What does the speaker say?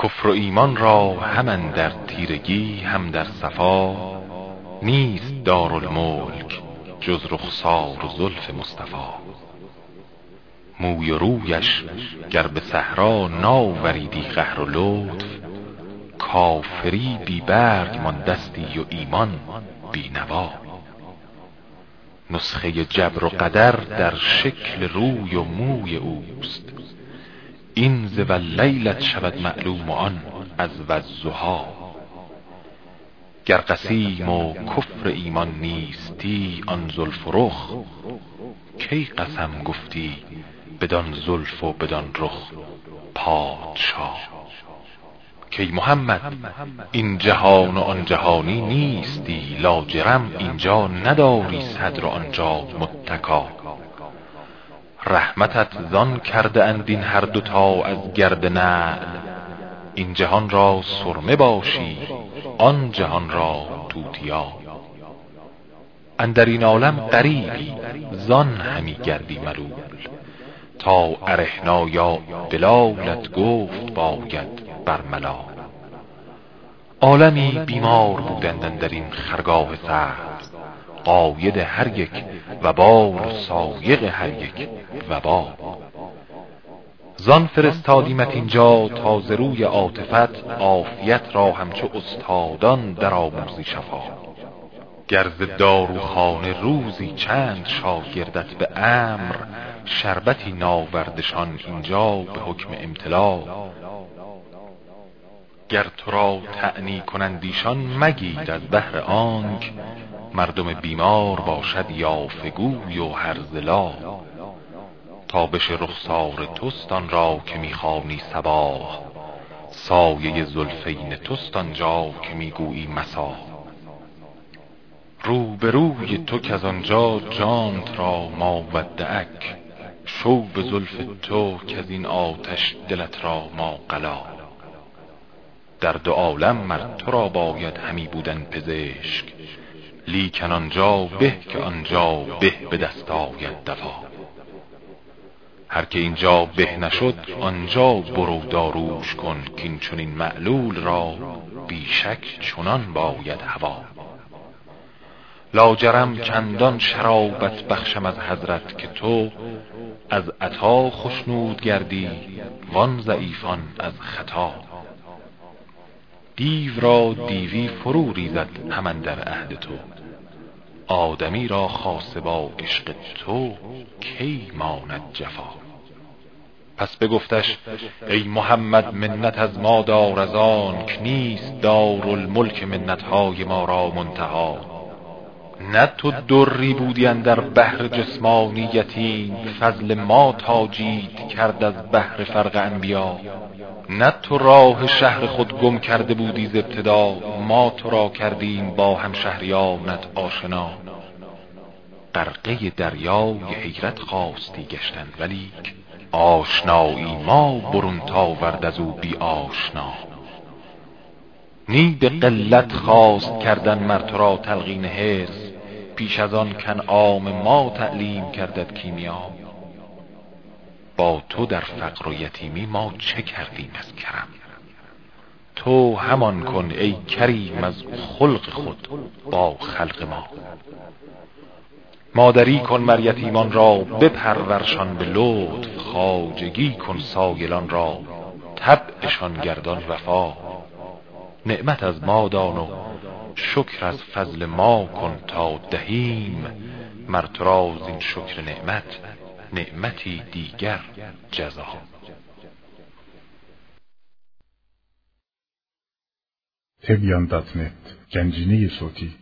کفر و ایمان را هم در تیرگی هم در صفا، نیست دارالملک جز رخسار و زلف مصطفی. موی و رویش گر به صحرا ناوریدی قهر و لطف، کافری بی برگ ماندستی و ایمان بی نوا. نسخه جبر و قدر در شکل روی و موی اوست، این ز واللیلت شود معلوم و آن از والضحی. گر قسیم و کفر ایمان نیستی آن زلف و رخ، کی قسم گفتی بدان زلف و بدان رخ پادشا. کی محمد این جهان و آن جهانی نیستی، لاجرم اینجا نداری صدر و آنجا متکا. رحمتت زان کرده اند این هر دوتا از گرد نعل، این جهان را سرمه باشی آن جهان را توتیا. اندر این عالم غریبی زان همی گردی ملول، تا ارحنا یا بلالت گفت باید برملا. عالمی بیمار بودند اندر این خرگاه سبز، قاید هر یک وبال سایق هر یک وبا. زان فرستادیمت اینجا تا ز روی عاطفت، عافیت را همچو استادان در آموزی شفا. گر ز داروخانه روزی چند شاگردت به امر، شربتی ناوردشان اینجا به حکم امتلا. گر تو را طعنی کنندیشان مگیر از بهر آنک، مردم بیمار باشد یافگوی و هرزلا. تابش رخسار توست آن را که میخوانی صباح، سایه زلفین توست آنجا که میگویی مسا. رو به روی تو که از آنجا جانت را ما ودعک، شو به زلف تو که از این آتش دلت را ما قلا. در دو عالم مر تو را باید همی بودن پزشک، لیکن آنجا به که آنجا به به دست آید دوا. هر که اینجا به نشد آنجا برو داروش کن، کین چنین معلول را بیشک چنان باید هوا. لاجرم چندان شرابت بخشم از حضرت، که تو از عطا خشنود گردی وان ضعیفان از خطا. دیو را دیوی فرو ریزد هم اندر عهد تو، آدمی را خاصه با عشق تو کی ماند جفا. پس بگفتش ای محمد منت از ما دار از آنک، نیست دارالملک منتهای ما را منتها. نه تو دری بودی اندر بحر جسمانیتی، فضل ما تاجید کرد از بحر فرق انبیا. نه تو راه شهر خود گم کرده بودی ز ابتدا، ما تو را کردیم با هم شهریانت آشنا. غرقه دریای حیرت خواستی گشتن، ولیک آشنایی ما برون تاورد از او بی آشنا. نی به قلت خواست کردن مر تو را تلقین حرص، پیش از آن کنعام ما تعلیم کردت کیمیا. با تو در فقر و یتیمی ما چه کردیم از کرم، تو همان کن ای کریم از خلق خود با خلق ما. مادری کن مر یتیمان را بپرورشان به لطف، خواجگی کن سایلان را طبعشان گردان وفا. نعمت از ما دان و شکر از فضل ما کن تا دهیم، مر تو را زین شکر نعمت نعمتی دیگر جزا. تبیان.net گنجینه صوتی